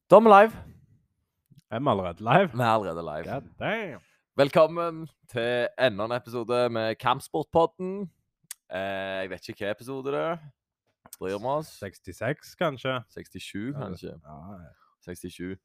Da er vi live. Er vi allerede live? Vi er allerede live. God damn. Velkommen til enda en episode med Kampsportpodden. Jeg vet ikke hva episode det er. Bryr vi oss. 66, kanskje? 67, kanskje. Ja. 67.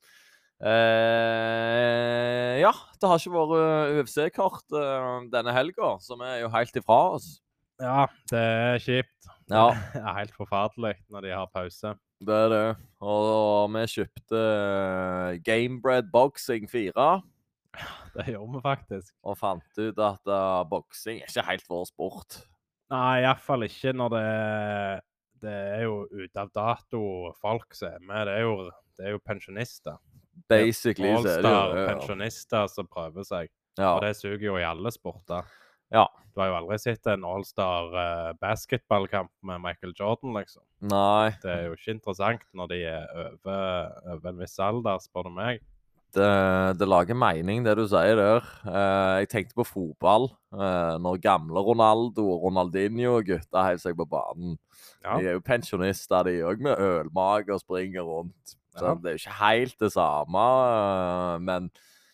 Ja, det har ikke vært UFC-kort denne helga, så vi er jo helt ifra oss. Ja, det er kjipt. Ja. Det er helt forferdelig når de har pause. Det er det. Og vi kjøpte Gamebred Boxing 4. Det gjør vi faktisk. Og fant ut at boksing er ikke helt vår sport. Nei, i hvert fall ikke når det er jo ute av dato folk som er med. Det er jo pensjonister. Basically så er det jo All-star det, ja. pensjonister som prøver seg. Ja. Og det suger jo i alle sporter. Ja. Du har jo aldri sett en all-star basketballkamp med Michael Jordan, liksom. Nei, Det er jo ikke interessant når de er over en viss alder, spør du meg. det lager mening det du sier der. Jeg tenkte på fotball. Når gamle Ronaldo og Ronaldinho og gutta heiv seg på banen. Ja. De er jo pensjonister, de òg, med ølmage og springer rundt. Så Ja. det er jo ikke helt det samme, men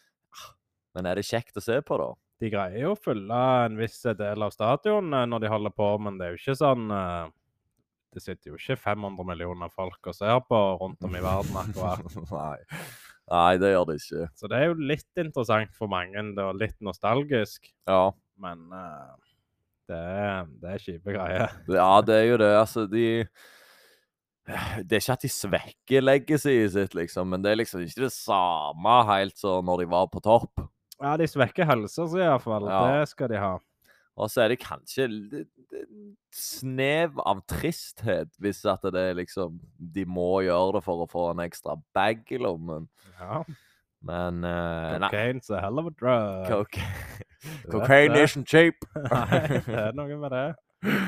er det kjekt å se på, da? De greier jo å fylle en viss del av stadion når de holder på, men det er jo ikke sånn det sitter jo ikke 500 millioner folk og ser på rundt om i verden akkurat. Nei, det gjør det ikke. Så det er jo litt interessant for mange, det er litt nostalgisk, Ja. men det er kjipe greier. Ja, det er jo det. Altså, det er ikke at de svekker legacyet sitt, liksom, men det er liksom ikke det samme helt så når de var på topp. Ja, de svekker helsa si i hvert fall, Ja. det skal de ha. Og så er det kanskje en snev av tristhet hvis at det er liksom de må gjøre det for å få en ekstra bag i lommen. Ja, Men nei, cocaine's a hell of a drug. cocaine det. isn't cheap. Nei, det er noe med det.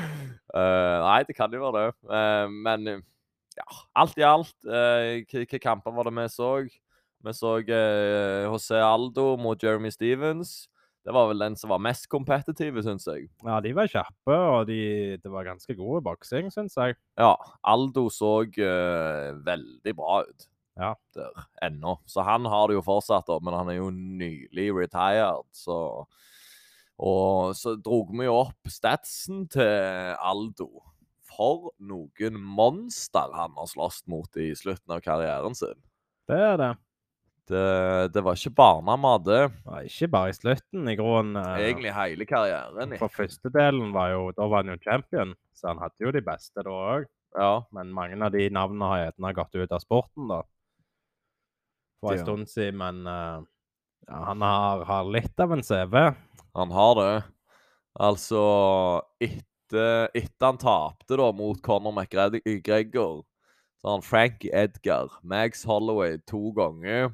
Nei, det kan jo være det. Men ja, alt i alt, hvilke kamper var det vi så? Vi så José Aldo mot Jeremy Stevens. Det var vel den som var mest kompetitive, synes jeg. Ja, de var kjappe, og det var ganske gode boksing, synes jeg. Ja, Aldo så veldig bra ut. Ja. Der, ennå. Så han har det jo fortsatt, da, men han er jo nylig retired, så... Og så drog vi jo opp statsen til Aldo. For noen monster han har slåss mot i slutten av karrieren sin. Det er det. Det var ikke barnemat, det. Ja, ikke bare i slutten, i grunnen. Egentlig hele karrieren. For første delen da var han jo champion, så han hadde jo de beste da også. Ja. Men mange av de navnene har gjerne gått ut av sporten da. For en Ja. stund siden, men ja, han har litt av en CV. Han har det. Altså, etter han tapte da mot Conor McGregor, så har han Frankie Edgar, Max Holloway 2 ganger,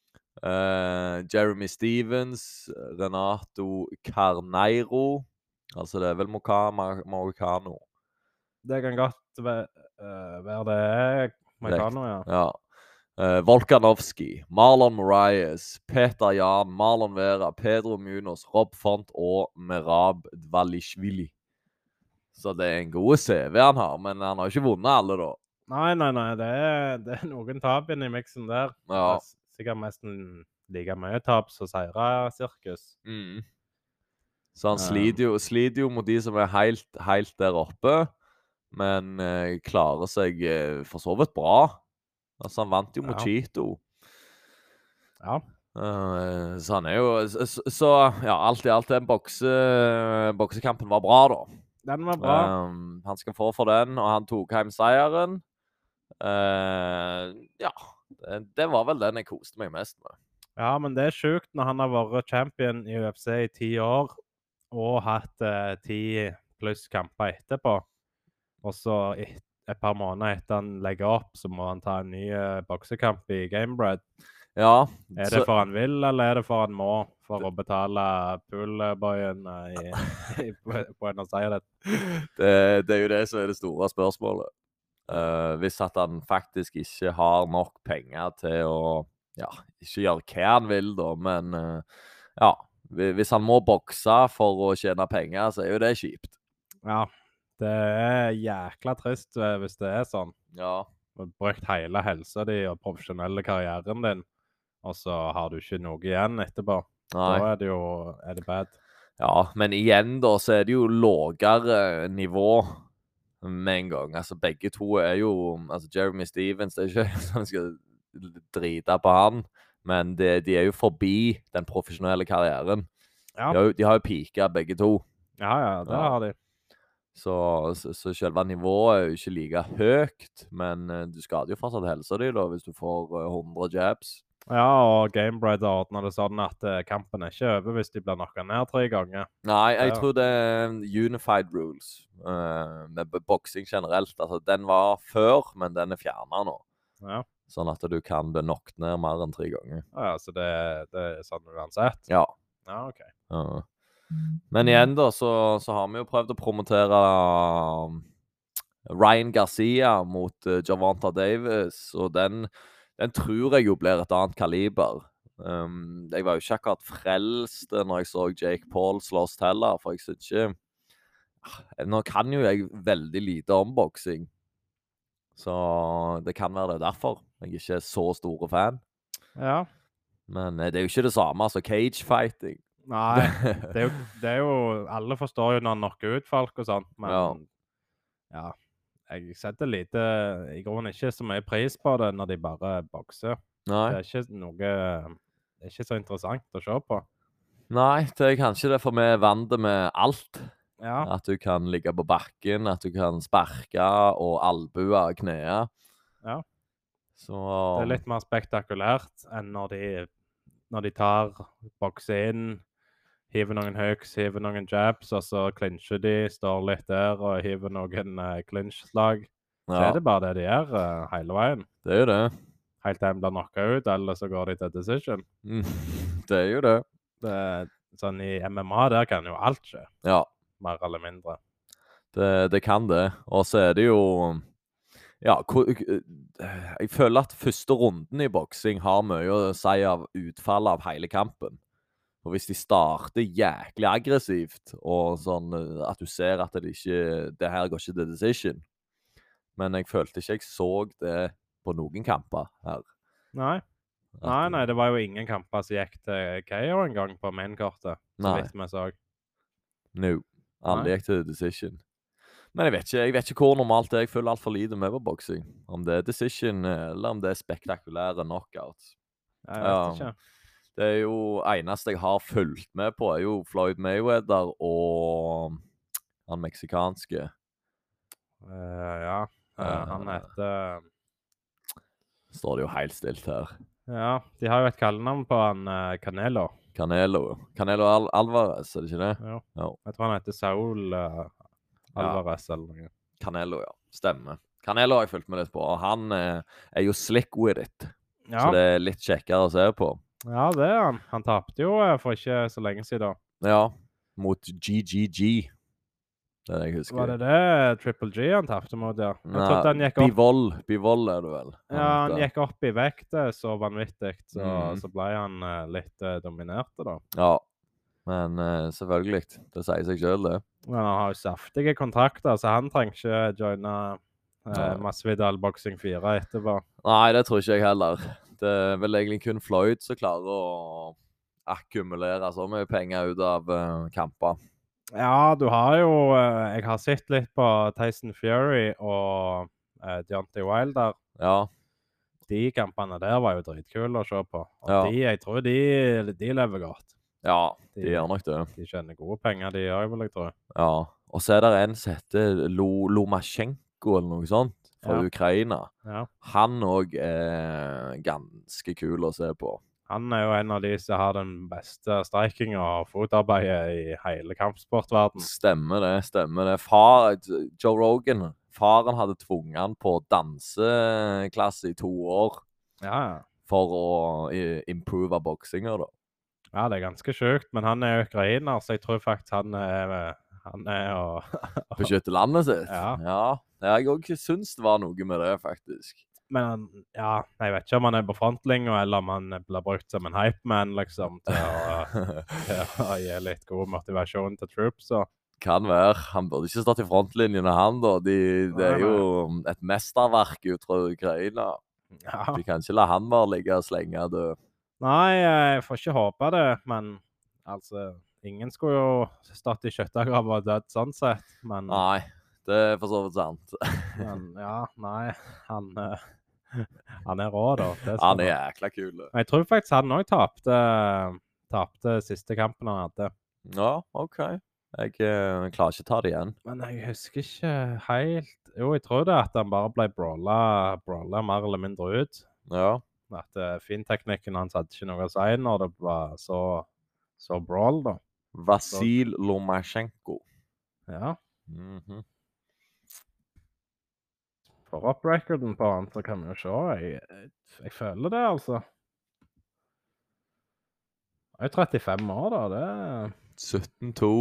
Jeremy Stevens, Renato Carneiro, altså det er vel Moicano. Det kan godt være det er Moicano, ja. Ja. Volkanovski, Marlon Moraes, Peter Jan, Marlon Vera, Pedro Munoz, Rob Font og Merab Dvalishvili. Så det er en god CV han har, men han har ikke vunnet alle da. Nei, det er noen tap inn i miksen der. Ja. Det er sikkert nesten like mye tap som sirkus. Så han sliter jo mot de som er helt der oppe, men klarer seg for så vidt bra. Altså, han vant jo mot Cheeto. Ja. Så han er jo... Så, ja, alt i alt, den boksekampen var bra, da. Den var bra. Han skal få for den, og han tok hjem seieren. Ja, det var vel den jeg koste meg mest med. Ja, men det er sjukt når han har vært champion i UFC i 10 år, og hatt 10 pluss kamper etterpå. Og så et par måneder etter han legger opp, så må han ta en ny boksekamp i Gamebred. Ja. Er det for han vil, eller er det for han må, for å betale poolboyen i Buenos Aires? Det er jo det som er det store spørsmålet. Hvis at han faktisk ikke har nok penger til å, ja, ikke gjøre hva han vil da, men ja, hvis han må bokse for å tjene penger, så er jo det kjipt. Ja, det er jækla trist hvis det er sånn. Ja. brukt hele helsa di og profesjonelle karrieren din, og så har du ikke noe igjen etterpå. Nei. Da er det bad. Ja, men igjen da, så er det jo lavere nivå med en gang. Altså, begge to er jo, altså Jeremy Stevens, det er ikke sånn jeg skal drite på han, men de er jo forbi den profesjonelle karrieren. Ja, De har jo piket begge to. ja, det Ja. har de. Så selve nivået er jo ikke like høyt, men du skader jo fortsatt helsa di da, hvis du får 100 jabs. Ja, og Gamebred ordner det sånn at kampen er ikke over hvis de blir knocka ned 3 ganger. Nei, jeg Ja. tror det er unified rules med boksing generelt. Altså, den var før, men den er fjernet nå. Ja, Sånn at du kan bli knocket ned mer enn 3 ganger. ja så det er sånn uansett. Ja. Ja, ok. Ja. Men igjen da, så har vi jo prøvd å promotere Ryan Garcia mot Gervonta Davis, og den tror jeg jo blir et annet kaliber. Jeg var jo ikke akkurat frelst når jeg så Jake Paul slåss heller, for jeg synes ikke... Nå kan jo jeg veldig lite om boksing, så det kan være det derfor jeg ikke er så store fan. Ja. Men det er jo ikke det samme som cage fighting. Nei, det er jo alle forstår jo når han knocker ut folk og sånt, men ja, jeg setter lite, i grunnen ikke så mye pris på det når de bare bokser. Nei. Det er ikke så interessant å se på. Nei, det er kanskje det, for vi er vant med alt. Ja, At du kan ligge på bakken, at du kan sparke og albue og knæe. Ja. Så det er litt mer spektakulært enn når de bokser inn, hiver noen hooks, hiver noen jabs, og så clincher de, står litt der og hiver noen clinch-slag. Så ja, er det bare det de gjør hele veien. det er jo det. Helt til de blir knocka ut, eller så går de til decision. Det er jo det. Sånn i MMA, der kan jo alt skje, Ja, mer eller mindre. det kan det. Og så er det jo... Ja, jeg føler at første runden i boksing har mye å si av utfallet av hele kampen. Og hvis de starter jæklig aggressivt, og sånn at du ser at det her går ikke til decision. Men jeg følte ikke jeg så det på noen kamper her. Nei, det var jo ingen kamper som gikk til KO en gang på mainkortet, så Nei. vidt vi så. No, alle Nei. gikk til decision. Men jeg vet ikke hvor normalt det er. Jeg føler alt for lite med på boksing. Om det er decision, eller om det er spektakulære knockouts. Jeg vet ikke. Det er jo eneste jeg har fulgt med på, er jo Floyd Mayweather og han meksikanske. Ja, han heter... Står det jo helt stilt her. Ja, de har jo et kallenavn på han Canelo. Canelo Alvarez, er det ikke det? Ja. Ja. Jeg tror han heter Saul Alvarez eller noe. Canelo, ja. Stemmer. Canelo har jeg fulgt med litt på, og han er jo slick with it. Ja. Så det er litt kjekkere å se på. Ja, det er han. Han tapte jo for ikke så lenge siden. Ja, mot GGG. Det er det jeg husker. Var det Triple G han tapte mot, ja? Jeg trodde han gikk opp. Bivol er det vel. Han gikk opp i vekt så vanvittig, så ble han litt dominert da. Ja, men selvfølgelig. Det sier seg selv, det. Men han har jo saftige kontrakter, så han trenger ikke joine Masvidal Boxing 4 etterpå. Nei, det tror ikke jeg heller. Det er vel egentlig kun Floyd som klarer å akkumulere så mye penger ut av kamper. Ja, du har jo... jeg har sett litt på Tyson Fury og Deontay Wilder. Ja. De kampene der var jo dritkule å se på. Og Ja. jeg tror de lever godt. Ja, de gjør nok det. De tjener gode penger, de gjør, vil jeg tro. Ja, og så er det en som heter Lomachenko eller noe sånt, fra Ja. Ukraina. Ja. Han også er ganske kul å se på. Han er jo en av de som har den beste strikinga og fotarbeidet i hele kampsportverden. Stemmer det. Joe Rogan, faren hadde tvunget han på danseklasse i 2 år Ja. for å improve boksinga da. Ja, det er ganske sjukt, men han er ukrainer, så jeg tror faktisk han er å Beskytte landet sitt. Ja. Jeg også synes det var noe med det, faktisk. Men ja, jeg vet ikke om han er på frontlinja, eller om han blir brukt som en hypeman, liksom, til å gi litt god motivasjon til troops. Så. Kan være. Han burde ikke stått i frontlinjen av han, da. Det Nei, er jo et mesterverk ut fra Ukraina. Ja. Vi kan ikke la han bare ligge og slenge død. Nei, jeg får ikke håpe det, men altså ingen skulle jo stått i skyttergrav og dødd sånn sett, men Nei, det er for så vidt sant. Men ja, nei, han er rå, da. Det skal Han er han. jækla kul. Men jeg tror faktisk han òg tapte siste kampen han hadde. Ja, OK. Jeg klarer ikke å ta det igjen. Men jeg husker ikke helt. Jo, jeg tror det at han bare ble brawla mer eller mindre ut. Ja. At finteknikken hans hadde ikke noe å si når det var så brawl, da. Vasil Lomachenko. Ja. Mhm. For opp recorden på han, så kan vi jo se. Jeg føler det, altså. Jeg er 35 år, da. Det 17-2.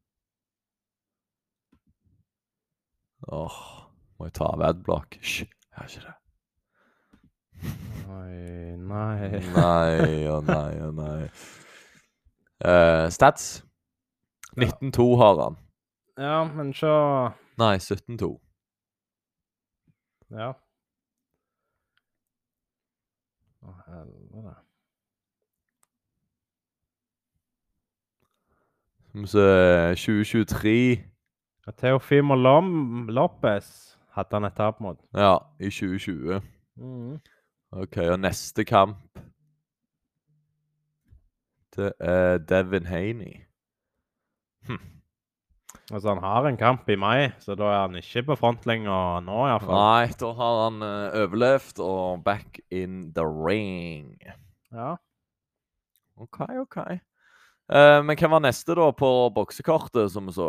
Må jeg ta av adblock? Hysj, jeg har ikke det. Oi, nei. Nei. Stats. 19-2 har han. Ja, men så Nei, 17-2. Ja. Å, helvete. Så 2023. Teofimo Lopez hadde han et tap mot. Ja, i 2020. OK, og neste kamp det er Devin Haney. Altså, han har en kamp i mai, så da er han ikke på frontlinja nå, i hvert fall. Nei, da har han overlevd og back in the ring. Ja. OK. Men hvem var neste da på boksekortet som vi så?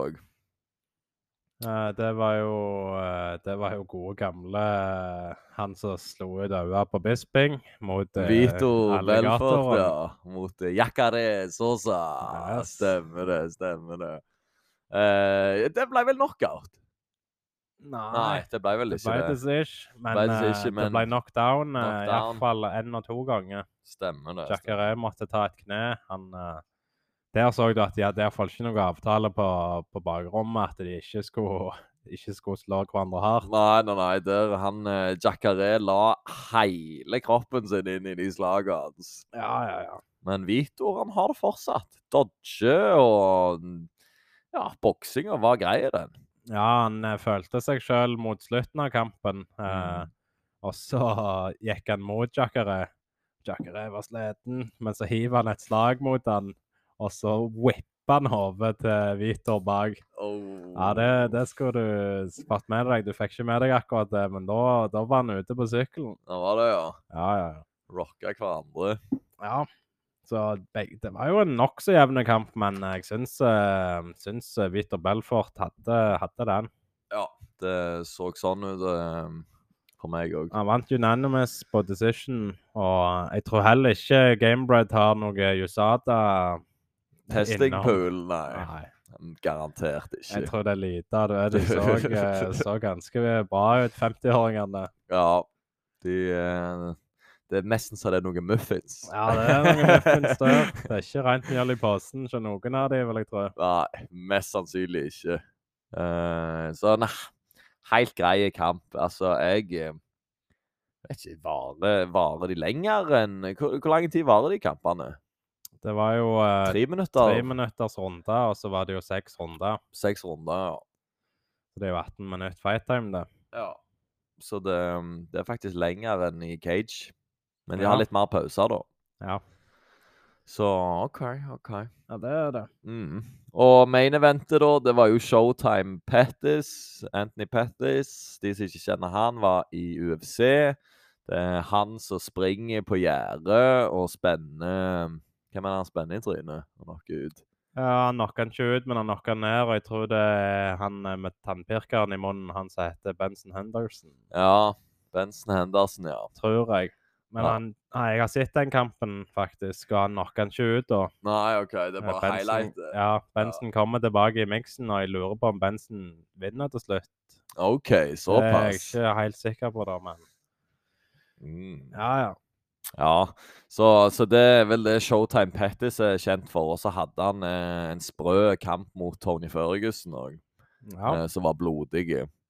Det var jo gode gamle han som slo ut øynene på Bisping mot Vito Belfort, alligatoren. ja. Mot Jacare Sosa. Yes. Stemmer det. Det ble vel knockout? Nei, det ble vel det ikke ble det. decision, men, Ble decision, det men ble knockdown, i knockdown. hvert fall 1 og 2 ganger. Stemmer det. Jacare måtte ta et kne. Der så du at de hadde i hvert fall ikke noen avtale på bakrommet, at de ikke skulle slå hverandre hardt. Nei. Der han Jacare la hele kroppen sin inn i de slagene hans. Ja. Men Vito, han har det fortsatt. Dodge og ja, boksinga var grei, den. Ja, han følte seg selv mot slutten av kampen, og så gikk han mot Jacare. Jacare var sliten, men så hiver han et slag mot han, og så whipper han hodet til Vitor bak. Ja, det skulle du fått med deg. Du fikk ikke med deg akkurat det, men da var han ute på sykkelen. Det var det, ja. Ja. Rocka hverandre. Ja, så det var jo en nokså jevne kamp, men jeg syns Vitor Belfort hadde den. Ja, det så sånn ut for meg òg. Han vant unanimous på decision, og jeg tror heller ikke Gamebred har noe USADA Testing innom. pool, nei. Garantert ikke. Jeg tror det er lite av det. De så ganske bra ut, 50-åringene. Ja, det er nesten så det er noen muffins. Ja, det er noen muffins der. Det er ikke rent mjøl i posen, så noen av de vil jeg tro. Nei, mest sannsynlig ikke. Så nei, helt grei kamp. Altså, jeg vet ikke, varer de lenger enn Hvor lang tid varer de kampene? Det var jo 3 minutter? 3 minutters runde, og så var det jo 6 runder. 6 runder, ja. Så det er jo 18 minutter fight time, det. Ja. Så det er faktisk lenger enn i Cage. Men de Ja. har litt mer pauser, da. Ja. Så OK. Ja, det er det. Og main eventet, da, det var jo Showtime Pettis. Anthony Pettis. De som ikke kjenner han, var i UFC. Det er han som springer på gjerdet og spenner. Hvem er det han spenner i trynet og knocker ut? Ja, han knocker han ikke ut, men han knocker han ned, og jeg tror det er han med tannpirkeren i munnen, han som heter Benson Henderson. Ja, Benson Henderson, ja. Tror jeg. Men Ja. jeg har sett den kampen, faktisk, og han knocker han ikke ut, da. Nei, OK, det er bare highlight. Ja, Benson kommer tilbake i miksen, og jeg lurer på om Benson vinner til slutt. OK, Det er jeg såpass. ikke helt sikker på, da, men ja. Ja, så det er vel det Showtime Pettis er kjent for. Og så hadde han en sprø kamp mot Tony Ferguson òg, Ja. som var blodig.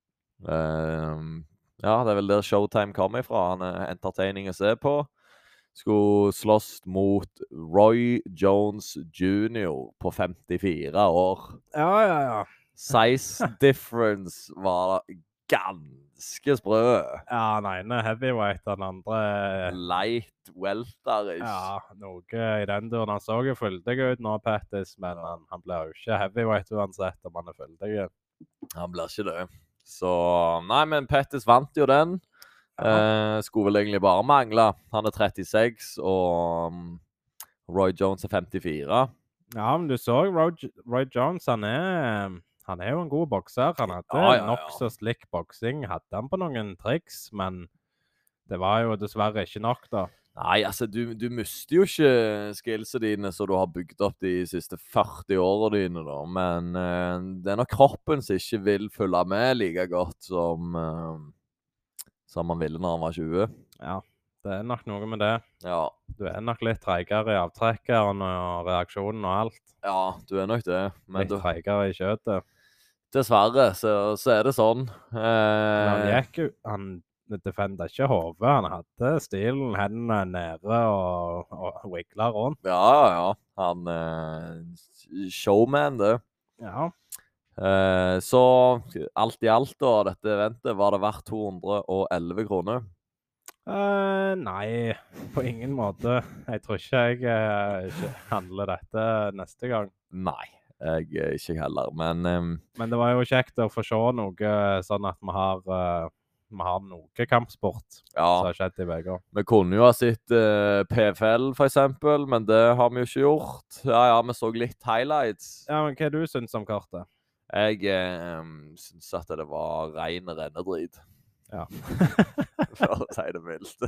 Ja, det er vel der Showtime kom ifra. Han er entertaining å se på. Skulle slåss mot Roy Jones Jr. på 54 år. Ja. Size difference var ganske sprø. Ja, den ene heavyweight, den andre Light welterish. ja, noe i den duren. Han så jo fyldig ut nå, Pettis, men han blir jo ikke heavyweight uansett om han er fyldig. Han blir ikke det. Så nei, men Pettis vant jo den. Skulle vel egentlig bare mangle. Han er 36, og Roy Jones er 54. Ja, men du så Roy Jones, han er jo en god bokser. Han hadde Ja. nokså slick boksing. Hadde han på noen triks, men det var jo dessverre ikke nok, da. Nei, altså, du mister jo ikke skillsene dine som du har bygd opp de siste 40 årene dine, da. Men det er nok kroppen som ikke vil følge med like godt som man ville når han var 20. Ja, det er nok noe med det. Ja. Du er nok litt treigere i avtrekkeren og reaksjonen og alt. Ja, du er nok det. Men Litt treigere i kjøttet. dessverre så er det sånn. Men han gikk jo, han defenda ikke hodet. Han hadde stilen, hendene nede og wigla rundt. Ja. Han showman, det. Ja. Så alt i alt, da, dette eventet, var det verdt 211 kroner. Nei, på ingen måte. Jeg tror ikke jeg ikke handler dette neste gang. Nei, jeg ikke heller, men Men det var jo kjekt å få se noe sånn at vi har noe kampsport som ja, har skjedd i veka. vi kunne jo ha sett PFL for eksempel, men det har vi jo ikke gjort. Ja, vi så litt highlights. Ja, men hva du syns om kartet? Jeg synes at det var ren rennedrit. Ja. For å si det mildt.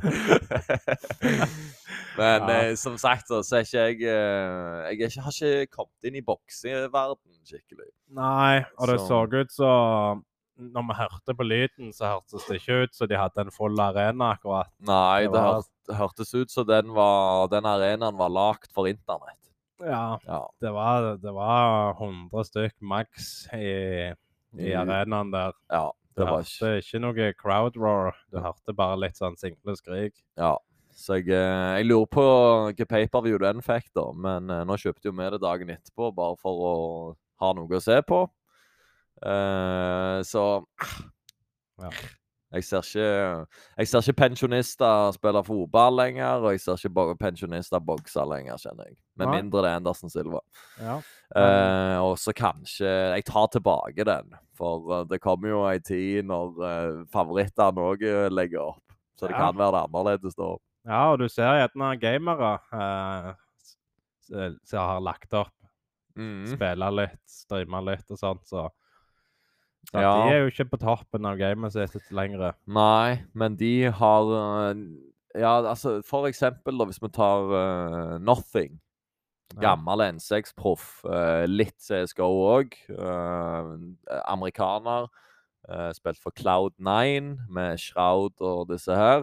Men som sagt, så er ikke jeg har ikke kommet inn i bokseverdenen skikkelig. Nei, og det Så- så ut så når vi hørte på lyden, så hørtes det ikke ut så de hadde en full arena akkurat. Nei, Det det var- hørtes ut som den arenaen var lagt for internett. Ja, Ja. det var 100 stykk maks i arenaen der. Ja, Du det var hørte ikke noe crowd roar. Du hørte bare litt sånn single skrik. Ja. Så jeg lurer på hva pay-per-view den fikk, da. Men nå kjøpte jo vi det dagen etterpå, bare for å ha noe å se på. Så Ja. jeg ser ikke pensjonister spille fotball lenger, og jeg ser ikke pensjonister bokse lenger, kjenner jeg. Med Nei. mindre det er Andersen Silva. Ja. Og så kanskje jeg tar tilbake den, for det kommer jo ei tid når favorittene òg legger opp. Så det Ja. kan være det annerledes da. Ja, og du ser gjerne gamere som har lagt opp, spille litt, streame litt og sånt, så Ja. de er jo ikke på toppen av gamet sitt lenger. Nei, men de har ja, altså, for eksempel da, hvis vi tar Nothing. Ja. Gammel N6-proff. Litt CSGO òg. Amerikaner. Spilt for Cloud9 med Shroud og disse her.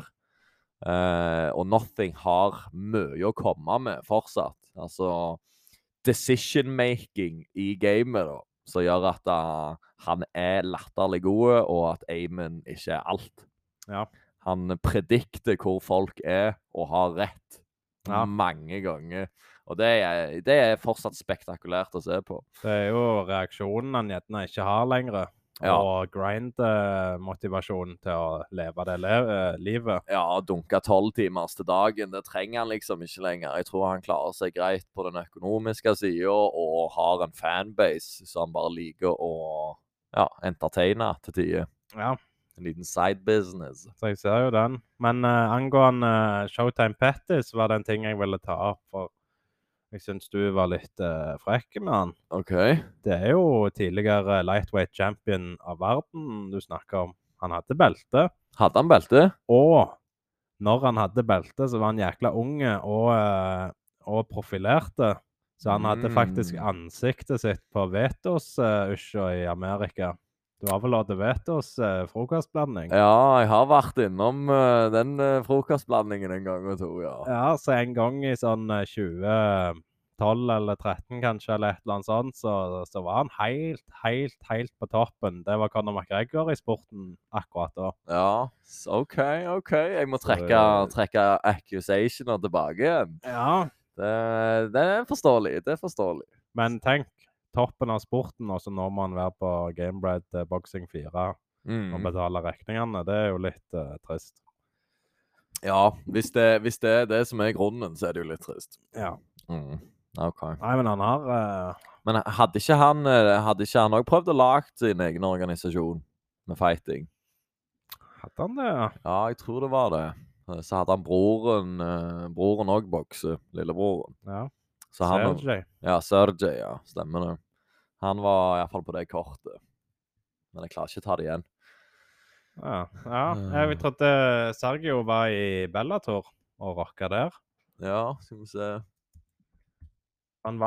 Og Nothing har mye å komme med fortsatt. Altså decision-making i gamet, da, som gjør at han er latterlig god, og at aimen ikke er alt. Ja. Han predikter hvor folk er, og har rett Ja. mange ganger. Og det er fortsatt spektakulært å se på. Det er jo reaksjonen han gjerne ikke har lenger. Ja. Og grind-motivasjonen til å leve det livet. Ja, dunke 12 timers til dagen, det trenger han liksom ikke lenger. Jeg tror han klarer seg greit på den økonomiske siden, og har en fanbase som han bare liker å entertaine til tider. Ja, En liten side business. så jeg ser jo den. Men angående Showtime Pettis var det en ting jeg ville ta opp, for jeg syns du var litt frekk med han. OK. Det er jo tidligere lightweight champion av verden du snakker om. Han hadde belte, Hadde han belte? og når han hadde belte, så var han jækla unge og profilerte. Så han hadde faktisk ansiktet sitt på Vetos-usja i Amerika. Du har vel Odevetos frokostblanding? Ja, jeg har vært innom den frokostblandingen en gang og to, ja. Ja, så en gang i sånn 2012 eller 13 kanskje, eller et eller annet sånt, så var han helt på toppen. Det var Conor McGregor i sporten akkurat da. Ja, OK. Jeg må Så, trekke accusationer tilbake igjen. Ja, Det er forståelig, men tenk, toppen av sporten, og så nå må han være på Gamebred Boxing 4 og Mm. betale regningene. Det er jo litt trist. Ja, hvis det er det som er grunnen, så er det jo litt trist. Ja. Mm. OK. Nei, men han har Men hadde ikke han også prøvd å lage sin egen organisasjon med fighting? Hadde han det? Ja, jeg tror det var det. Så hadde han broren også bokse, lillebroren. Ja. Så han, Sergej. ja, Sergej, ja, stemmer det. Han var i hvert fall på det kortet. Men jeg klarer ikke å ta det igjen. Ja. Jeg trodde Sergio var i Bellator og rocka der. Ja, skal vi se. Han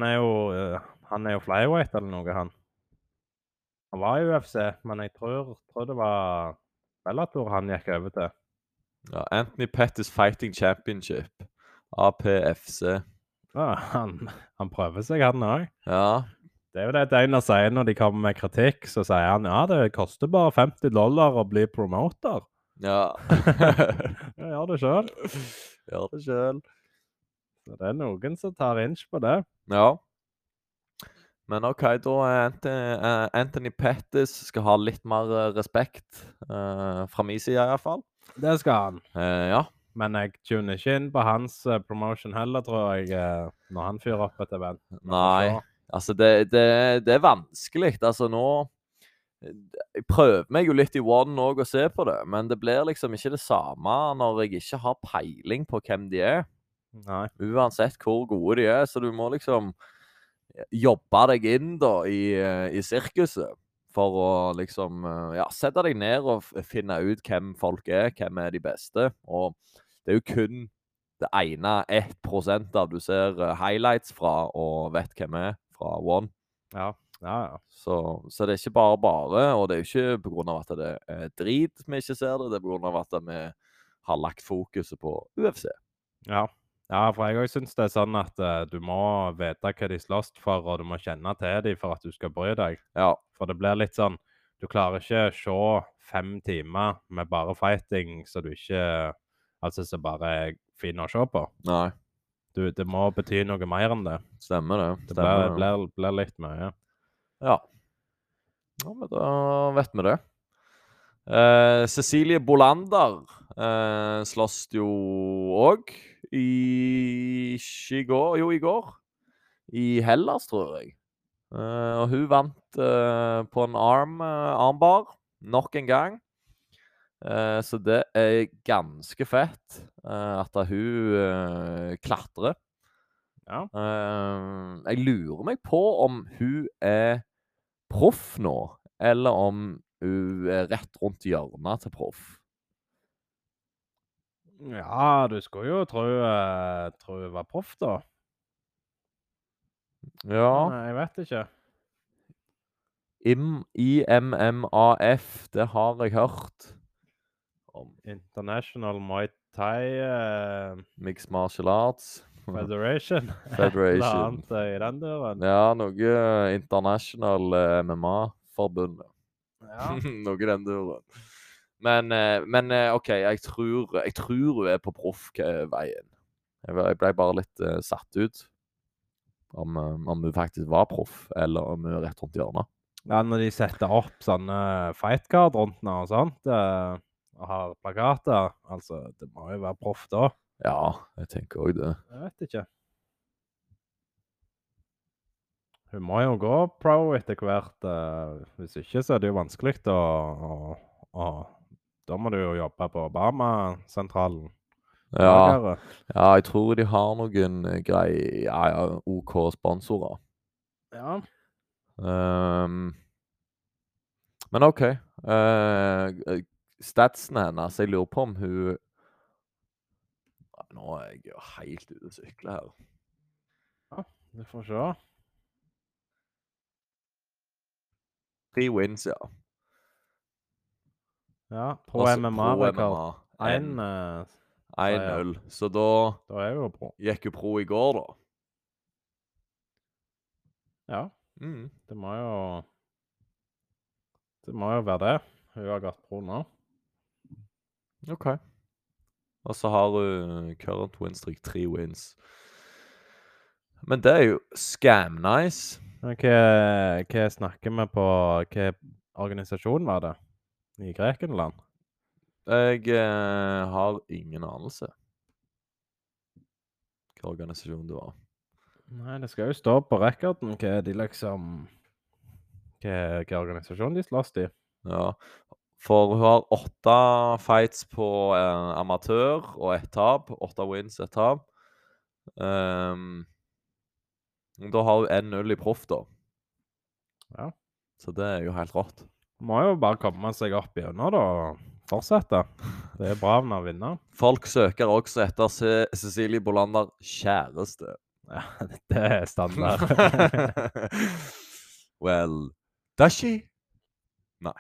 er jo flyweight eller noe, han. Han var i UFC, men jeg tror det var Bellator han gikk over til. Ja, Anthony Pettis Fighting Championship. APFC. Ja, han prøver seg, han òg. Ja. Det er jo det Dana sier når de kommer med kritikk, så sier han ja, det koster bare $50 å bli promoter. Ja. Jeg gjør det sjøl. Gjør det selv. Så det er noen som tar inch på det. Ja. Men OK, da er Anthony Pettis skal ha litt mer respekt fra min side i hvert fall. Det skal han. Ja. Men jeg tuner ikke inn på hans promotion heller, tror jeg, når han fyrer opp et event. Nei, altså det er vanskelig. Altså nå jeg prøver meg jo litt i One også å se på det, men det blir liksom ikke det samme når jeg ikke har peiling på hvem de er. Nei. Uansett hvor gode de er, så du må liksom jobbe deg inn da i sirkuset for å liksom sette deg ned og finne ut hvem folk er, hvem er de beste. Og det er jo kun det ene 1% av du ser highlights fra og vet hvem er fra One. Ja. Så det er ikke bare, og det er jo ikke på grunn av at det er drit vi ikke ser det, det er på grunn av at vi har lagt fokuset på UFC. Ja, for jeg også synes det er sånn at du må vite hva de slåss for, og du må kjenne til dem for at du skal bry deg. Ja. For det blir litt sånn, du klarer ikke å se 5 timer med bare fighting, så du ikke, altså så bare er fin å se på. Nei. Det må bety noe mer enn det. Stemmer det. Det blir litt mye. Ja, men da vet vi det. Cecilie Bolander slåss jo også i går. I Hellas, tror jeg. Og hun vant på en armbar nok en gang. Så det er ganske fett at hun klatrer. Ja. Jeg lurer meg på om hun er proff nå, eller om hun er rett rundt hjørnet til proff. Ja, du skulle jo tro hun var proff da. Ja. Men jeg vet ikke. IMMAF, det har jeg hørt om. International Muay Thai Mixed Martial Arts. Federation. Federation. Eller annet i den døren. Ja, noe International MMA-forbundet. Ja. Noe i den døren. Men OK, jeg tror hun er på proff-veien. Jeg ble bare litt satt ut om hun faktisk var proff, eller om hun er rett rundt hjørnet. Ja, når de setter opp sånne fightcard rundt nå og sånt, og har plakater, altså, det må jo være proff da. Ja, jeg tenker også det. Jeg vet ikke. Hun må jo gå pro etter hvert. Hvis ikke så er det jo vanskelig og da må du jo jobbe på Obama-sentralen. Ja, jeg tror de har noen OK sponsorer. Ja. Men OK. Statsene hennes, jeg lurer på om hun... Nå er jeg jo helt ute å sykle her. Ja, vi får se. 3 wins, ja. Ja, Pro Altså, MMA-rekord. Pro MMA. En seier. 1-0. Så da Da er jo Pro. gikk jo Pro i går, da. Ja, Mm. det må jo være det. Hun har gått Pro nå. OK. Og så har hun current winstreak 3 wins. Men det er jo scam-nice. Men hva snakker vi på? Hva organisasjon var det? I Grekenland? Jeg har ingen anelse hva organisasjon det var. Nei, det skal jo stå på rekorden hva de liksom hva organisasjon de slåss i. Ja, for hun har 8 fights på amatør og 1 tap. 8 wins, 1 tap. Da har hun 1-0 i proff, da. Ja. Så det er jo helt rått. Må jo bare komme seg opp igjennom da, og fortsette. Det er bra med å vinne. Folk søker også etter Cecilie Bolander kjæreste. Ja, det er standard. Well, does she? Nei.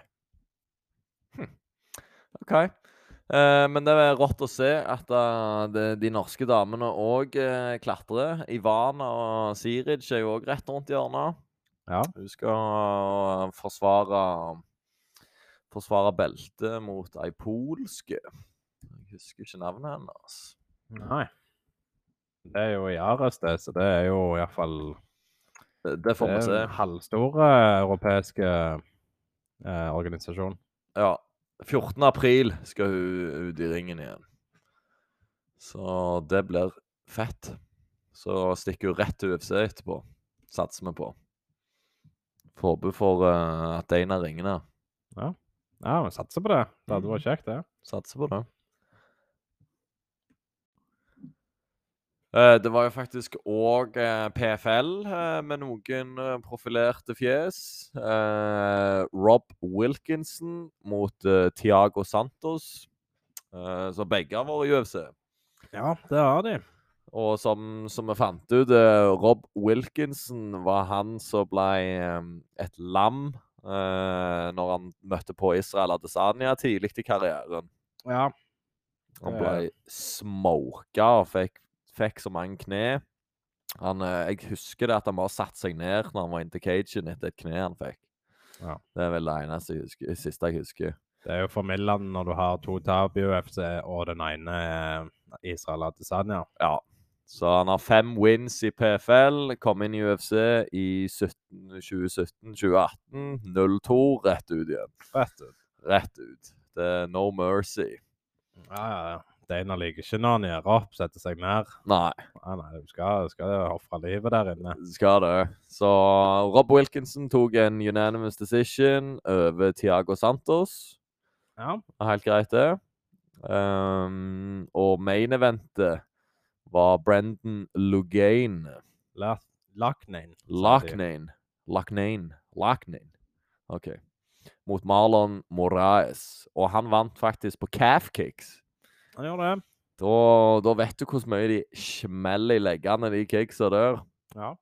OK. Men det er rått å se at de norske damene også klatrer. Ivana og Siric er jo også rett rundt hjørnet. Ja. Hun skal forsvare beltet mot ei polske. Jeg husker ikke navnet hennes. Nei. Det er jo i Ares det, så det er jo i hvert fall Det får vi se. en halvstor europeiske organisasjon. Ja. 14. april skal hun ut i ringen igjen. Så det blir fett. Så stikker hun rett til UFC etterpå. Satser vi på. Håper for at Dana ringer ned. Ja, vi satser på det. Det hadde vært kjekt, det. Satser på det. Det var jo faktisk også PFL med noen profilerte fjes. Rob Wilkinson mot Thiago Santos. Så begge har vært i UFC. Ja, det har de. Og som vi fant ut, Rob Wilkinson var han som ble et lam når han møtte på Israel Adesanya tidlig i karrieren. Ja. Han ble smoka og fikk så mange kne. Jeg husker det at han bare satte seg ned når han var inn til cagen etter et kne han fikk. Ja. Det er vel det eneste siste jeg husker. Det er jo formildende når du har 2 tap i UFC, og den ene er Israel Adesanya. Ja. Så han har 5 wins i PFL, kom inn i UFC i 2017-2018, 0-2, rett ut igjen. Rett ut. Det er no mercy. Ja. Dana liker ikke når han gjør opp, setter seg ned. Nei. Nei, du skal offre livet der inne. Skal det. Så Rob Wilkinson tok en unanimous decision over Thiago Santos. Ja. Helt greit det. Og main eventet var Brendan Lugane. Loughnane. OK. Mot Marlon Moraes. Og han vant faktisk på calf kicks. Han gjør det. Da vet du hvor mye de smeller i leggene, de kicksa der. Ja.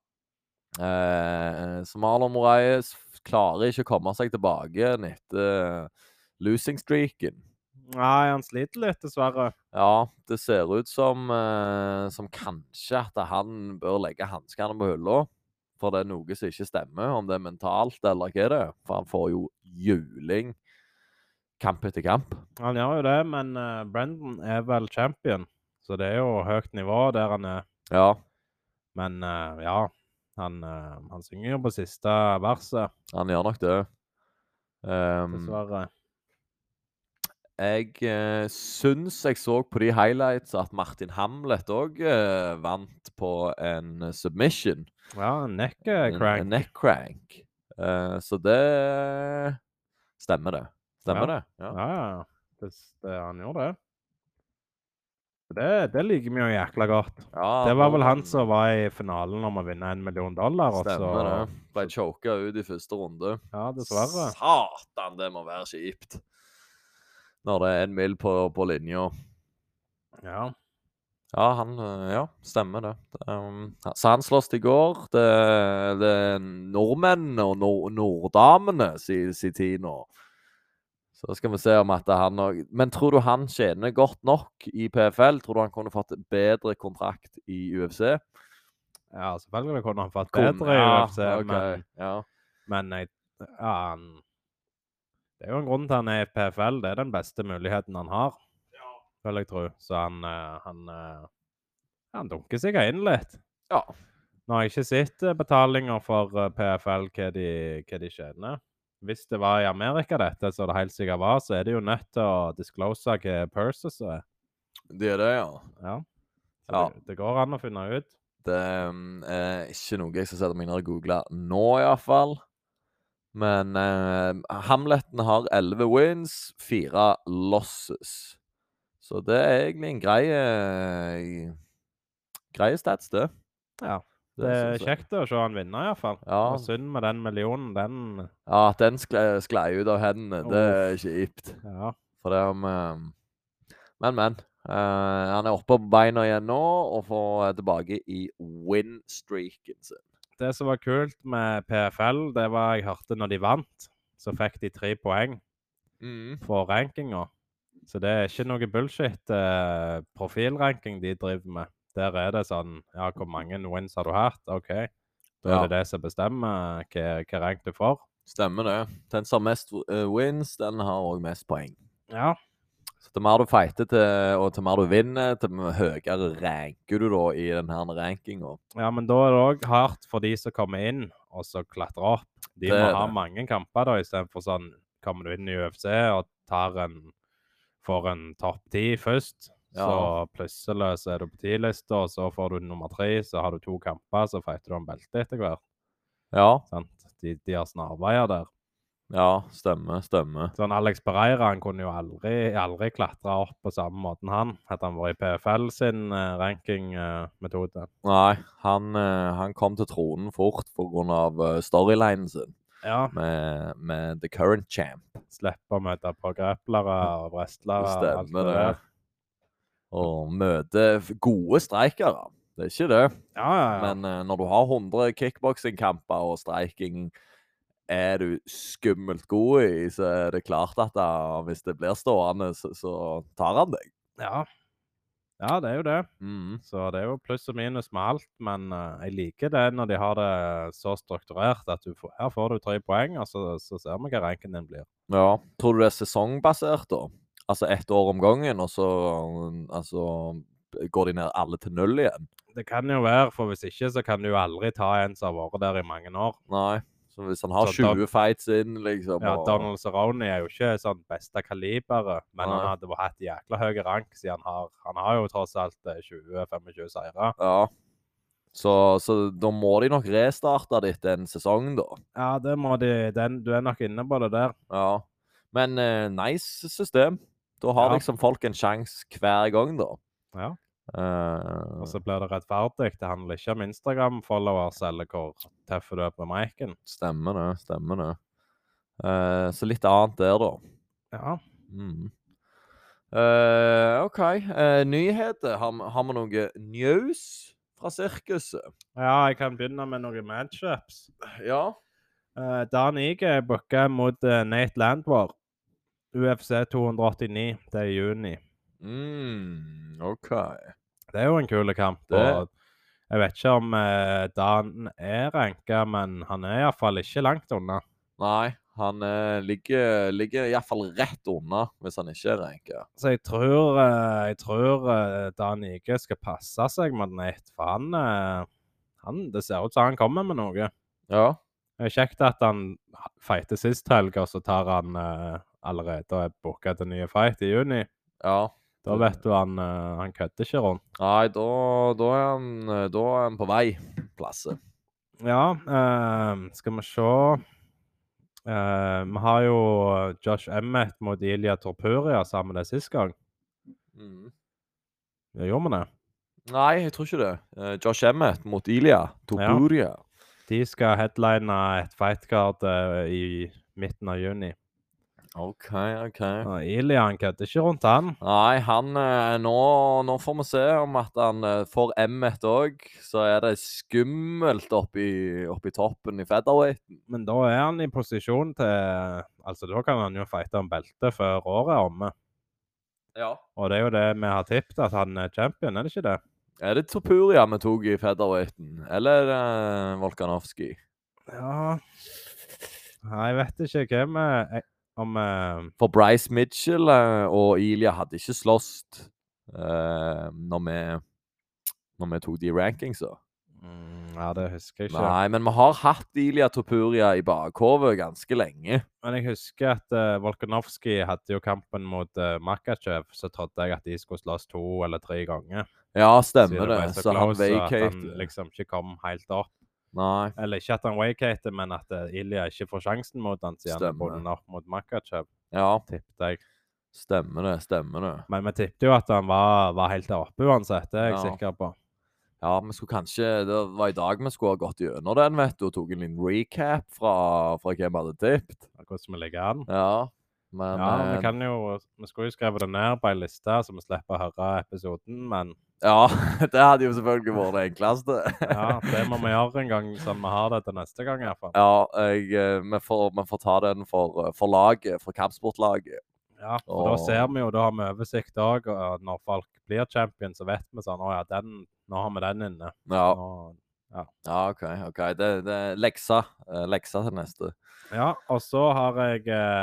Så Marlon Moraes klarer ikke å komme seg tilbake etter losing streaken. Nei, han sliter litt, dessverre. Ja, det ser ut som kanskje at han bør legge hanskene på hylla. For det er noe som ikke stemmer, om det er mentalt eller hva det er. For han får jo juling kamp etter kamp. Han gjør jo det, men Brendan er vel champion. Så det er jo høyt nivå der han er. Ja. Men ja, han synger jo på siste verset. Han gjør nok det. Dessverre. Jeg syns jeg så på de highlights at Martin Hamlet også vant på en submission. Ja, en neck crank. En neck crank. Så det stemmer det. Stemmer det? Ja. Han gjorde det. Det liker vi jo jækla godt. Ja, det var vel han som var i finalen om å vinne $1 million. Stemmer det. Ble choka ut i første runde. Ja, dessverre. Satan, det må være kjipt. Når det er 1 mil på linja. Ja. Ja, stemmer det. Så han slåss i går. Det er nordmennene og norddamene sin tid nå. Så skal vi se om at han også... Men tror du han tjener godt nok i PFL? Tror du han kunne fått bedre kontrakt i UFC? Ja, selvfølgelig kunne han fått Kunne- bedre i ja, UFC, ok, ja. men det er jo en grunn til han er i PFL. Det er den beste muligheten han har, vil jeg tro. Så han dunker seg inn litt. Ja. Nå har jeg ikke sett betalinger for PFL, hva de tjener. Hvis det var i Amerika dette, så det helt sikkert var, så er det jo nødt til å disclose hva purses er. Det er det, ja. Ja. Så Ja. det går an å finne ut. Det er ikke noe jeg skal sette meg ned og google nå, i hvert fall. Men Hamleton har 11 wins, 4 losses. Så det er egentlig en greie stats, det. Ja. Det er synes jeg. kjekt å se han vinne, i hvert fall. Ja. Og synd med den millionen, den... Ja, at den sklei ut av hendene, det er kjipt. Ja. For det om... Men. Han er oppe på beina igjen nå, og får tilbake i win-streaken sin. Det som var kult med PFL, det var jeg hørte når de vant, så fikk de 3 poeng på rankinga. Så det er ikke noe bullshit profilranking de driver med. Der er det sånn, ja, hvor mange wins har du hatt? Ok, da er det som bestemmer hva rank du får. Stemmer det. Den som har mest wins, den har også mest poeng. Ja. Så til mer du fighter og til mer du vinner, til høyere ranker du da i denne rankingen. Ja, men da er det også hardt for de som kommer inn og så klatrer opp. De må ha mange kamper da, i stedet for sånn, kommer du inn i UFC og får en topp 10 først, så plutselig så er du på 10-lista, og så får du nummer 3, så har du 2 kamper, så fighter du om belte etter hvert. Ja. Sant? De har snarveier der. Ja, stemmer. Sånn Alex Pereira, han kunne jo aldri klatre opp på samme måten at han var i PFL sin ranking-metode. Nei, han kom til tronen fort på grunn av storylinen sin. Ja. Med The Current Champ. Slipper å møte på grapplere og wrestlere. Stemmer det. Og møte gode streikere. Det er ikke det. Ja. Men når du har 100 kickboxing-kamper og streiking er du skummelt god i, så er det klart at hvis det blir stående, så tar han deg. Ja, det er jo det. Så det er jo pluss og minus med alt, men jeg liker det når de har det så strukturert at her får du 3 poeng, og så ser vi hva ranken din blir. Ja, tror du det er sesongbasert da? Altså 1 år om gangen, og så går de ned alle til 0 igjen? Det kan jo være, for hvis ikke så kan du jo aldri ta en som har vært der i mange år. Nei. Så hvis han har 20 fights inn, liksom... Ja, Donald Cerrone er jo ikke sånn beste kaliberet, men han hadde hatt jækla høy rank, siden han har jo tross alt 20-25 seire. Ja, så da må de nok restarte det etter en sesong, da. Ja, det må de. Du er nok inne på det der. Ja, men nice system. Da har liksom folk en sjanse hver gang, da. Ja. Og så blir det rettferdig. Det handler ikke om Instagram-followers eller hvor tøff du er på miken. Stemmer det. Så litt annet der, da. Ja. Ok. Nyheter. Har vi noe news fra sirkuset? Ja, jeg kan begynne med noen matchups. Ja. Dan Ige er booket mot Nate Landwehr. UFC 289, det er i juni. Ok. Det er jo en kul kamp, og jeg vet ikke om Dan er ranket, men han er i hvert fall ikke langt unna. Nei, han ligger i hvert fall rett unna hvis han ikke er ranket. Så jeg tror Dan Ige skal passe seg med Nate, for det ser ut som han kommer med noe. Ja. Det er kjekt at han fighter sist helg, og så tar han allerede og er booket til nye fight i juni. Ja. Da vet du han kødder ikke rundt. Nei, da er han på vei plasset. Ja, skal vi se. Vi har jo Josh Emmett mot Ilia Topuria sammen det siste gang. Gjorde vi det? Nei, jeg tror ikke det. Josh Emmett mot Ilia Topuria. Ja. De skal headline et fightcard i midten av juni. OK. Og Ilya, han kødder ikke rundt han. Nei, nå får vi se om at han får M1 òg. Så er det skummelt oppi toppen i featherweighten. Men da er han i posisjon til Altså, da kan han jo fighte om beltet før året er omme. Ja. Og det er jo det vi har tippet, at han er champion, er det ikke det? Er det Topuria vi tok i featherweighten, eller er det Volkanovski? Ja. Nei, jeg vet ikke om For Bryce Mitchell og Ilya hadde ikke slåss når vi tok de rankingsa. Ja, det husker jeg ikke. Nei, men vi har hatt Ilya Topuria i bakhovet ganske lenge. Men jeg husker at Volkanovski hadde jo kampen mot Makhachev, så trodde jeg at de skulle slåss 2 eller 3 ganger. Ja, Siden stemmer det. ble så Så han close, at han vacated. liksom ikke kom helt opp. Nei, Eller ikke at han vacated, men at Ilya ikke får sjansen mot han siden han er Stemmer. bundet opp mot Makhachev, ja, tippet jeg. stemmer det. Men vi tippet jo at han var helt oppe uansett, det er jeg Ja. sikker på. Ja, vi skulle kanskje, det var i dag vi skulle ha gått gjennom den, vet du, og tok en liten recap fra hva vi hadde tippet. Hvordan vi ligger an. Ja, men Ja, vi skulle jo skrive det ned på en liste, så vi slipper å høre episoden, men ja, det hadde jo selvfølgelig vært det enkleste. ja, det må vi gjøre en gang, sånn vi har det til neste gang i hvert fall. Ja, vi får ta den for laget, for kampsportlaget. Ja, for da Og- ser vi jo, da har vi oversikt også, og når folk blir champion, så vet vi sånn, åja, nå har vi den inne. Ja, Nå, ja, OK. Det er leksa til neste. ja, og så har jeg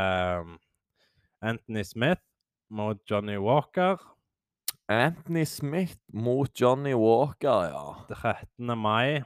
Anthony Smith mot Johnny Walker, Anthony Smith mot Johnny Walker, ja. 13. mai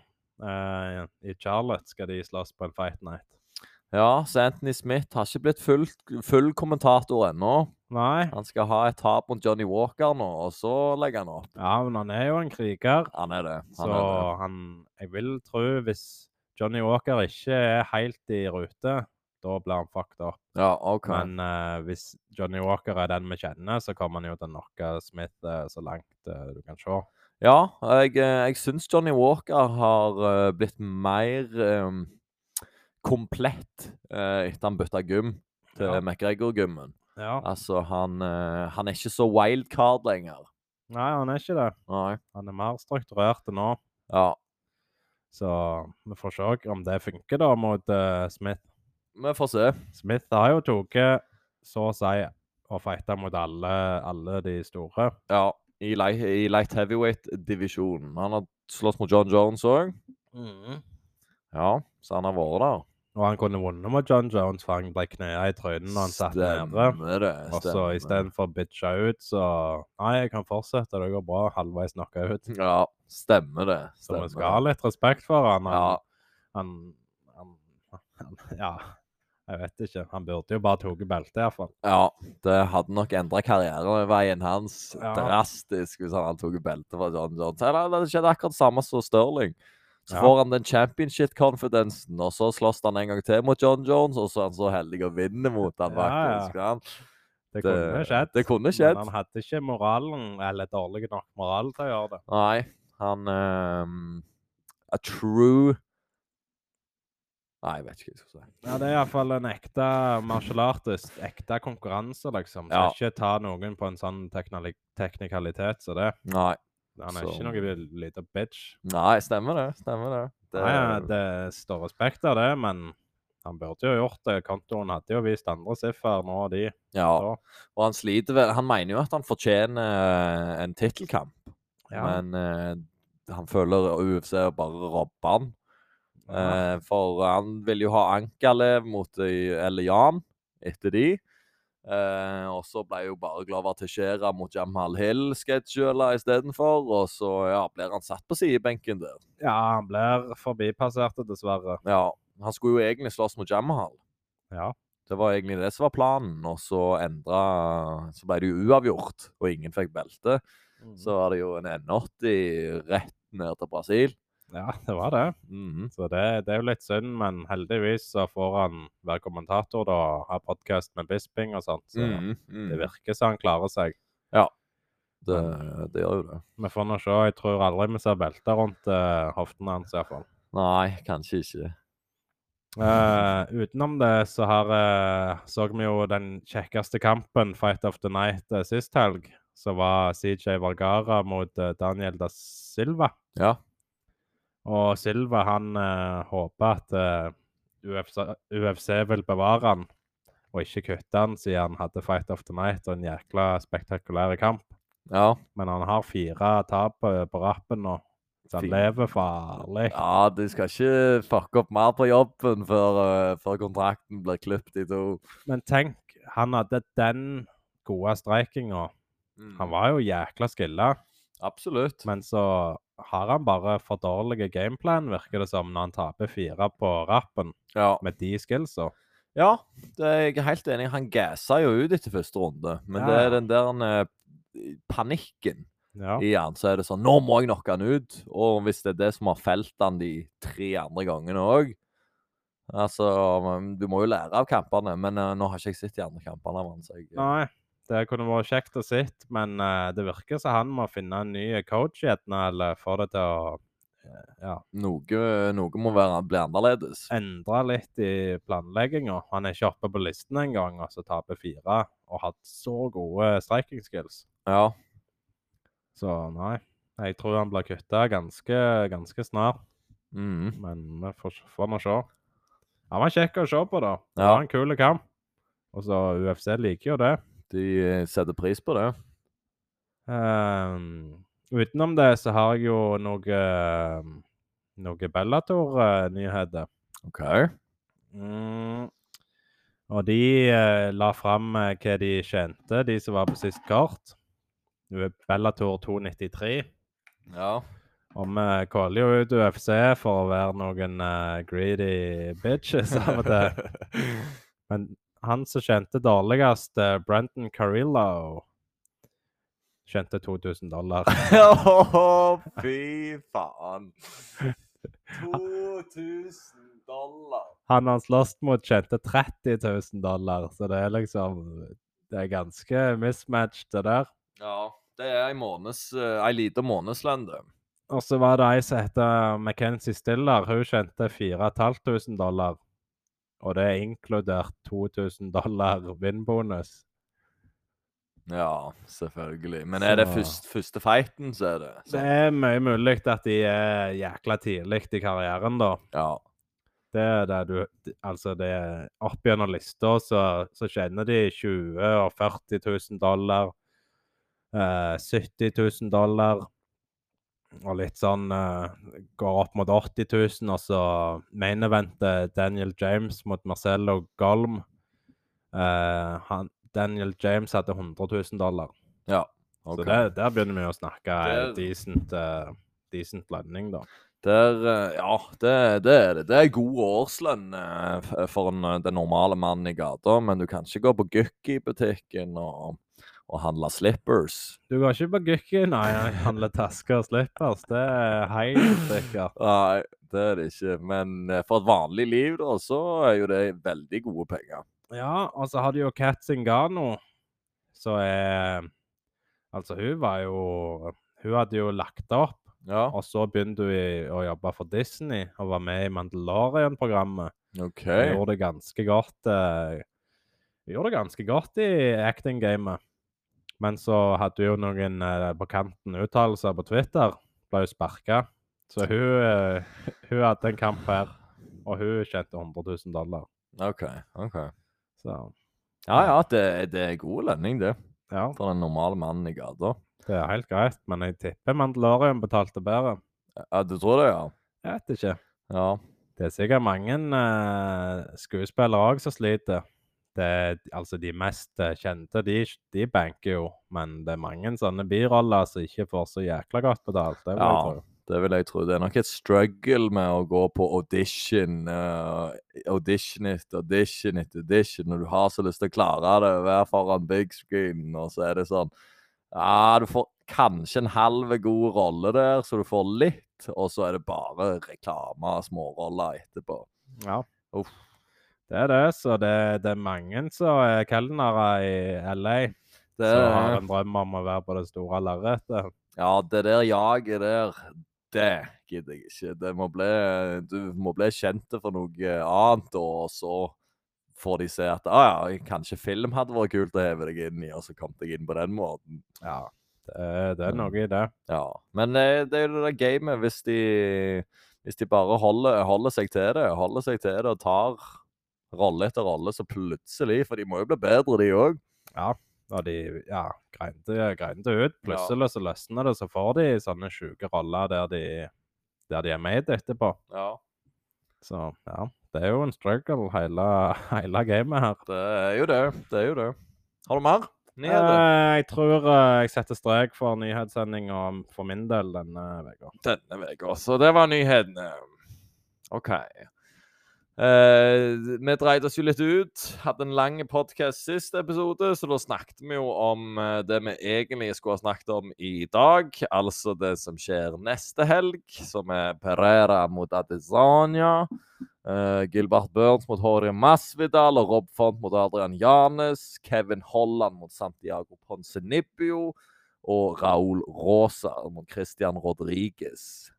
i Charlotte skal de slåss på en fight night. Ja, så Anthony Smith har ikke blitt full kommentator ennå. Nei, Han skal ha et tap mot Johnny Walker nå, og så legger han opp. ja, men han er jo en kriger, Han er det. så jeg vil tro hvis Johnny Walker ikke er helt i rute, da blir han fucked up. Ja, OK. Men hvis Johnny Walker er den vi kjenner, så kommer han jo til å knocke Smith så langt du kan se. Ja, jeg syns Johnny Walker har blitt mer komplett etter han bytta gym til Ja. McGregor-gymmen. Ja. Altså, han er ikke så wildcard lenger. Nei, han er ikke det. Nei. Han er mer strukturert nå. Ja. Så vi får se om det funker da mot Smith. Vi får se. Smith har jo tatt så å si å fighte mot alle de store. Ja, i light heavyweight-divisjonen. Han har slåss mot John Jones òg. Ja, så han har vært der. Og han kunne vunnet mot John Jones, for han ble knea i trynet når han satt nede. Stemmer det. Og så istedenfor å bitche ut, så nei, jeg kan fortsette, det går bra, halvveis knocka ut. Ja, stemmer det. Så vi skal ha litt respekt for han. Ja. Ja, jeg vet ikke. Han burde jo bare tatt beltet, iallfall. Ja, det hadde nok endra karriereveien hans Ja. drastisk hvis han hadde tatt beltet fra John Jones. Eller det skjedde akkurat det samme som Sterling. Så Ja. får han den championship-confidensen, og så slåss han en gang til mot John Jones, og så er han så heldig å vinne mot han Ja, ja. faktisk. Ja. Det kunne skjedd. Det kunne skjedd. Men han hadde ikke moralen, eller dårlig nok moral til å gjøre det. Nei, han A true Nei, jeg vet ikke hva jeg skal si. Ja, det er iallfall en ekte martial artist. Ekte konkurranse, liksom. Skal Ja. ikke ta noen på en sånn teknikalitet som det. Nei. Han er Så- ikke noe lite bitch. Nei, stemmer det. Nei, det står respekt av det, men han burde jo gjort det. Kontoen hadde jo vist andre siffer nå, de. Ja, Så, og han sliter vel. Han mener jo at han fortjener en tittelkamp, ja. men han føler UFC bare robber han. For han vil jo ha Ankalev mot eller Jan etter de. Og så ble jo bare Glover Teixeira mot Jamal Hill schedula istedenfor. Og så ja, blir han satt på sidebenken der. Ja, han blir forbipassert, dessverre. Ja, han skulle jo egentlig slåss mot Jamal. Ja. Det var egentlig det som var planen, og så ble det jo uavgjort, og ingen fikk belte. Så var det jo en N80 rett ned til Brasil. Ja, det var det. Mhm. Så det er jo litt synd, men heldigvis så får han være kommentator da, og ha podcast med Bisping og sånt. Så Mhm, det mhm. virker som han klarer seg. Det gjør jo det. Vi får nå se. Jeg tror aldri vi ser belter rundt hoftene hans i hvert fall. Nei, kanskje ikke. Utenom det så så vi jo den kjekkeste kampen, Fight of the Night, sist helg. Så var CJ Vergara mot Daniel da Silva. Ja. Og Silva, han håper at UFC vil bevare han, og ikke kutte han, siden han hadde Fight of the Night og en jækla spektakulær kamp. Ja. Men han har 4 tap på rappen nå, så han Fint. lever farlig. Ja, du skal ikke fucke opp mer på jobben før kontrakten blir klippet i 2. Men tenk, han hadde den gode streikinga. Han var jo jækla skilla, Absolutt. men så har han bare for dårlige gameplan, virker det som, når han taper 4 på rappen Ja. med de skillsa. Ja, det er jeg helt enig. Han gassa jo ut etter første runde, men Ja, det er ja. den der panikken Ja. i han, så er det sånn, nå må jeg knocke han ut. Og hvis det er det som har felt han de 3 andre gangene også, altså, du må jo lære av kampene, men nå har ikke jeg sett de andre kampene av han, så jeg... Nei, det kunne vært kjekt å sitte, men det virker som han må finne en ny coach gjerne, eller få det til å Noe må bli annerledes. endre litt i planlegginga. Han er ikke oppe på listen engang, og så taper 4 og hatt så gode striking skills. Ja. Så nei, jeg tror han blir kutta ganske snart, Mhm. men vi får nå se. Han var kjekk å se på, da. Det Ja. var en kul kamp. Og så UFC liker jo det. De setter pris på det. Utenom det så har jeg jo noe Bellator-nyheter. Ok. Og de la fram hva de tjente, de som var på sist kort. Bellator 293. Ja. Og vi kaller jo ut UFC for å være noen greedy bitches av og til. Men han som tjente dårligst, Brendan Carrillo, tjente $2,000. Åh, fy faen. $2,000. Han slåss mot tjente $30,000, så det er liksom, det er ganske mismatched det der. Ja, det er en liten månedslønn, det. Og så var det ei som heter Mackenzie Stiller. Hun tjente $4,500, og det er inkludert $2,000 vinnbonus. Ja, selvfølgelig. Men er det første fighten, så er det? Det er mye mulig at de er jækla tidlig i karrieren, da. Ja. Det er det altså det er opp gjennom lista, så tjener de $20,000 og $40,000, $70,000, og litt sånn, går opp mot $80,000, og så main eventet Daniel James mot Marcelo Golm. Daniel James hadde $100,000. Ja, ok. Så der begynner vi å snakke decent lønning, da. Ja, det er det. Det er god årslønn for den normale mannen i gata, men du kan ikke gå på Gukki-butikken og handle slippers. Du går ikke på Gukki, nei, handle tasker og slippers. Det er helt sikkert. Nei, det er det ikke. Men for et vanlig liv, da, så er jo det veldig gode penger. Ja, og så har de jo Kat Zingano, så altså hun hadde jo lagt opp, Ja, og så begynte hun å jobbe for Disney, og var med i Mandalorian-programmet. ok. Hun gjorde det ganske godt i acting-gamet. Men så hadde hun jo noen på kanten uttalelser på Twitter, ble hun sparket. Så hun hadde en kamp her, og hun tjente $100,000. Ok. Så Ja, det er god lønning, det. ja, For den normale mannen i gata. det er helt greit, men jeg tipper Mandalorian betalte bedre. Ja, du tror det, ja? Jeg vet ikke. Ja. Det er sikkert mange skuespillere også som sliter. Altså de mest kjente, de banker jo, men det er mange sånne biroller som ikke får så jækla godt betalt. Det vil jeg tro. Det vil jeg tro. Det er nok et struggle med å gå på audition etter audition, når du har så lyst til å klare det, være foran big screen, og så er det sånn, ja, du får kanskje en halv god rolle der, så du får litt, og så er det bare reklame og småroller etterpå. Ja. Uff. Det er det, så det er mange som er kelnere i LA, Det som har en drøm om å være på det store lerretet. Ja, det der jaget der, det gidder jeg ikke. Du må bli kjent for noe annet, og så får de se at kanskje film hadde vært kult å heve deg inn i, og så kom jeg inn på den måten. Ja, det er noe i det. Ja, men det er jo det der gamet, hvis de bare holder seg til det, og tar rolle etter rolle, så plutselig, for de må jo bli bedre, de også. Ja, når de grinder ut. Plutselig så løsner det, så får de sånne syke roller der de er med etterpå. Ja. Så ja, det er jo en struggle hele gamet her. Det er jo det. Har du mer nyheter? Jeg tror jeg setter strek for nyhetssendinga for min del denne veka. Så det var nyhetene. OK. Vi dreide oss jo litt ut. Hadde en lang podcast siste episode, så da snakket vi jo om det vi egentlig skulle ha snakket om i dag. Altså det som skjer neste helg, som er Pereira mot Adesanya. Gilbert Burns mot Jorge Masvidal og Rob Font mot Adrian Yanez. Kevin Holland mot Santiago Ponzinibbio. Og Raul Rosa mot Christian Rodriguez.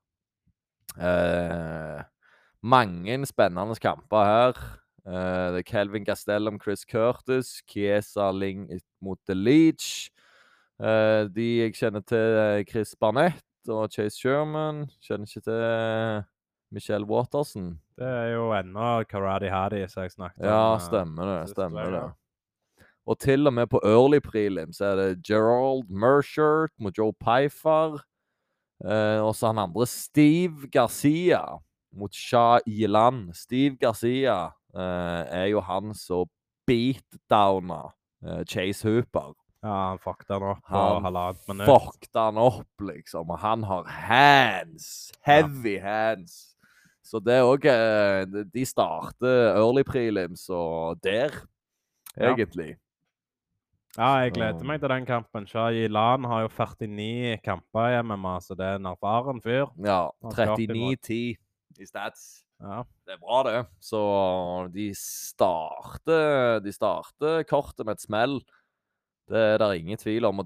Mange spennende kamper her. Det er Kelvin Gastelum, Chris Curtis, Chiesa Ling mot The Leech. De jeg kjenner til, Chris Barnett og Chase Sherman. Kjenner ikke til Michelle Watterson. Det er jo ennå Karate Hadi, som jeg snakket om. Ja, stemmer det. Og til og med på early prelim så er det Gerald Mershert mot Joe Pfeiffer. Og så han andre Steve Garcia mot Shah Yilan. Steve Garcia er jo han som beatdowna Chase Hooper. Ja, han fucked han opp på halvannet minutt. Fucked han opp, liksom. Og han har heavy hands. Så det er også, de starter early prelims og der, egentlig. Ja, jeg gleder meg til den kampen. Shah Yilan har jo 49 kamper i MMA, så det er en erfaren fyr. Ja, 39-10 i stats. Ja. Det er bra, det. Så de starter kortet med et smell. Det er det ingen tvil om. Og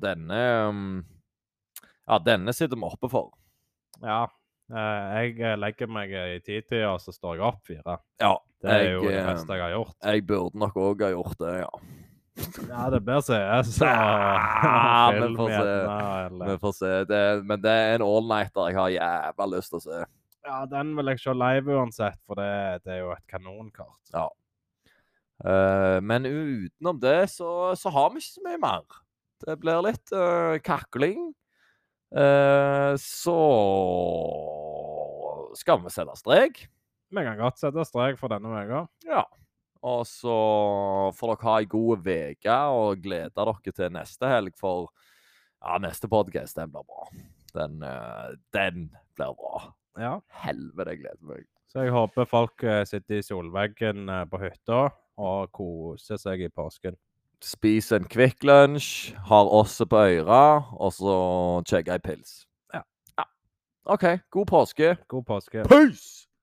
denne sitter vi oppe for. Ja. Jeg legger meg i 10-tida, og så står jeg opp 4. Ja. Det er jo det beste jeg har gjort. Jeg burde nok også ha gjort det, ja. Ja, det bør ses. Vi får se. Men det er en all-nighter jeg har jævla lyst til å se. Ja, den vil jeg se live uansett, for det er jo et kanonkart. Ja. Men utenom det, så har vi ikke så mye mer. Det blir litt kakling. Så skal vi sette strek. Vi kan godt sette strek for denne veka. Ja. Og så får dere ha en god veke og glede dere til neste helg, for neste podcast, den blir bra. Den blir bra. Ja. Helvete, jeg gleder meg. Så jeg håper folk sitter i solveggen på hytta og koser seg i påsken. Spis en Kvikk Lunsj, har osse på øra, og så chegge en pils. Ja. OK, god påske. God påske. Peace!